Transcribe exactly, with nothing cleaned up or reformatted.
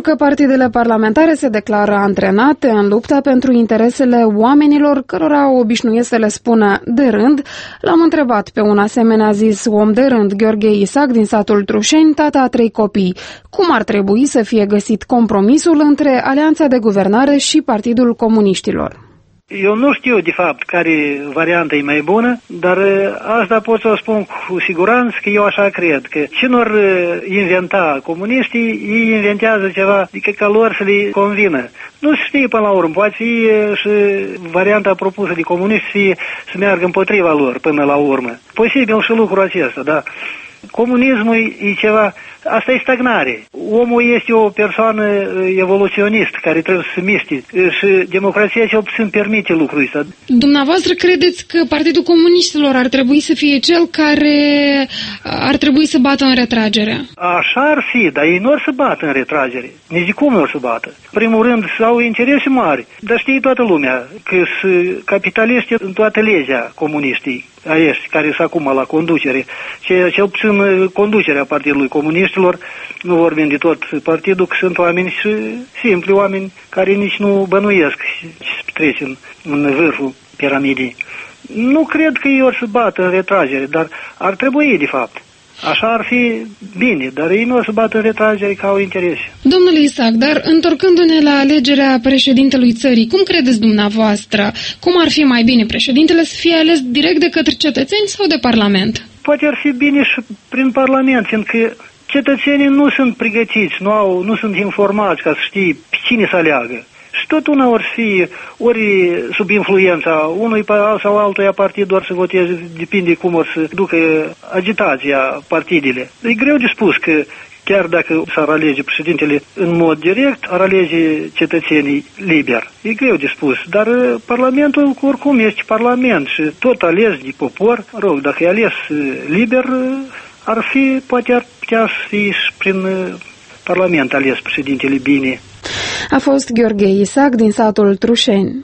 că partidele parlamentare se declară antrenate în lupta pentru interesele oamenilor cărora obișnuiesc să le spună de rând, l-am întrebat pe un asemenea zis om de rând, Gheorghe Isac din satul Trușeni, tata a trei copii, cum ar trebui să fie găsit compromisul între Alianța de Guvernare și Partidul Comuniștilor. Eu nu știu, de fapt, care variantă e mai bună, dar asta pot să o spun cu siguranță că eu așa cred, că ce nu-ar inventa comuniștii, ei inventează ceva, adică ca lor să le convină. Nu se știe până la urmă, poate fi și varianta propusă de comuniști să, fie, să meargă împotriva lor până la urmă. Posibil și lucrul acesta, da. Comunismul e ceva, asta e stagnare. Omul este o persoană evoluționistă care trebuie să se miște și democrația cel puțin permite lucrul ăsta. Dumneavoastră credeți că Partidul Comuniștilor ar trebui să fie cel care ar trebui să bată în retragere? Așa ar fi, dar ei nu or să bată în retragere. Nici de cum nu or să bată. În primul rând, au interese mari. Dar știe toată lumea că sunt capitaliști în toată legea comuniștii aiești, care sunt acum la conducere. Cel puțin conducerea Partidului Comuniștilor, nu vorbim de tot partidul, că sunt oameni și simpli, oameni care nici nu bănuiesc ce se petrece în, în vârful piramidei. Nu cred că ei or să bată în retragere, dar ar trebui, de fapt. Așa ar fi bine, dar ei nu o să bată în retragere ca au interese. Domnule Isac, dar întorcându-ne la alegerea președintelui țării, cum credeți dumneavoastră? Cum ar fi mai bine președintele să fie ales direct de către cetățeni sau de Parlament? Poate ar fi bine și prin Parlament, fiindcă cetățenii nu sunt pregătiți, nu, au, nu sunt informați ca să știe cine să aleagă. Și tot una ori fi, ori sub influența unui sau altuia partid, doar să voteze, depinde cum or să ducă agitația partidele. E greu de spus că chiar dacă s-ar alege președintele în mod direct, ar alege cetățenii liber. E greu de spus, dar Parlamentul oricum este Parlament și tot ales de popor. Rog, dacă e ales liber, ar fi, poate ar putea să fie și prin Parlament ales președintele bine. A fost Gheorghe Isac din satul Trușeni.